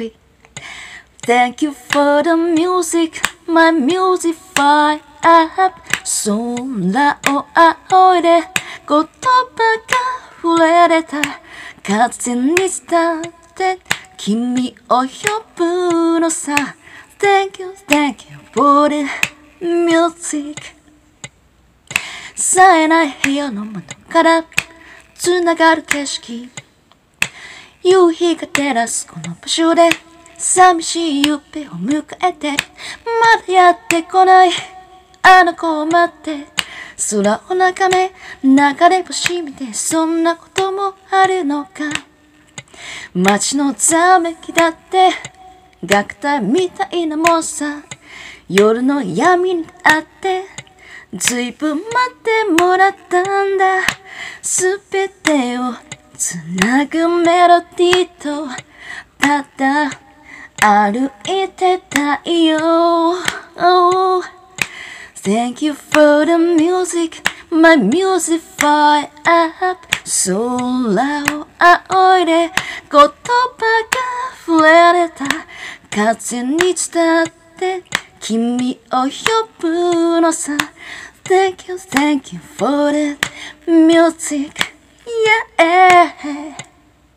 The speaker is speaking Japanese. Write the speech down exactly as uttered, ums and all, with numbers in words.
feet. Thank you for the music, my music fire up. 空を仰いで言葉が触れれた風に伝って君を呼ぶのさ。 Thank you, thank you for the music. 冴えない部屋の窓から繋がる景色、夕日が照らすこの場所で寂しい夢を迎えて、まだやってこないあの子を待って、空を眺め流れ星見て、そんなこともあるのか。街のざめきだって楽隊みたいなもんさ。夜の闇にあってずいぶん待ってもらったんだ。すべてをつなぐメロディーとただ歩いてたいよ。Oh, thank you for the music, my music fire up. 空を仰いで言葉が触れれた風に伝って君を呼ぶのさ。 Thank you, thank you for the music, yeah.